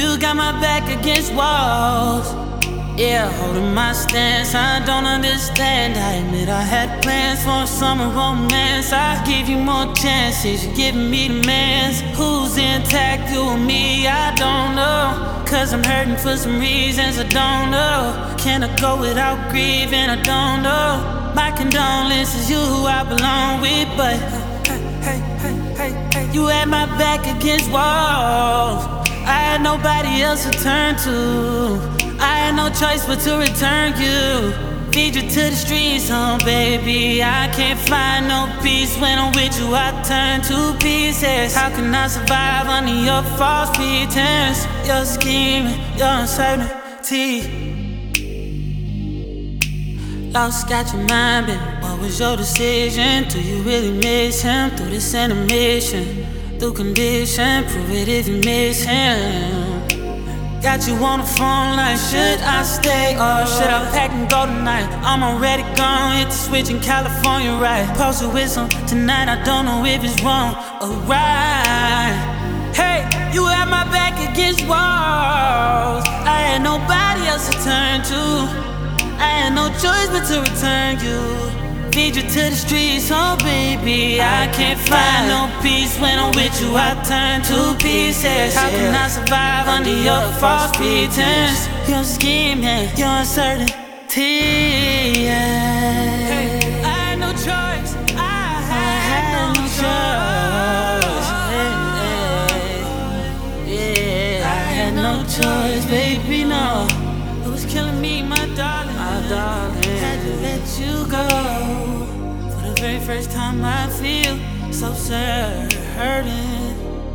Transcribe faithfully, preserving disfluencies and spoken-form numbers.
You got my back against walls. Yeah, holding my stance, I don't understand. I admit I had plans for a summer romance. I give you more chances, you're giving me demands. Who's intact, you or me, I don't know. Cause I'm hurting for some reasons I don't know. Can I go without grieving, I don't know. My condolences, you who I belong with. But hey, hey, hey, hey, you had my back against walls. I had nobody else to turn to. I had no choice but to return you. Feed you to the streets, oh baby. I can't find no peace when I'm with you. I turn to pieces. How can I survive under your false pretense? Your scheming, your uncertainty. Lost, got your mind, baby. What was your decision? Do you really miss him? Through this intermission, through condition, prove it if you miss him. Got you on the phone like, should I stay or should I pack and go tonight? I'm already gone, hit the switch in California, right? Posted with some tonight, I don't know if it's wrong or right. Hey, you had my back against walls. I had nobody else to turn to. I had no choice but to return you. Feed you to the streets, oh baby. I can't find no peace when I'm with you. I turn to pieces. How can I survive under your false pretense? Your scheming, your uncertainty. Hey, I had no choice. I had no choice. Yeah, I had no choice, baby. No, it was killing me, my darling. My darling. Had to let you go. For the very first time I feel so certain.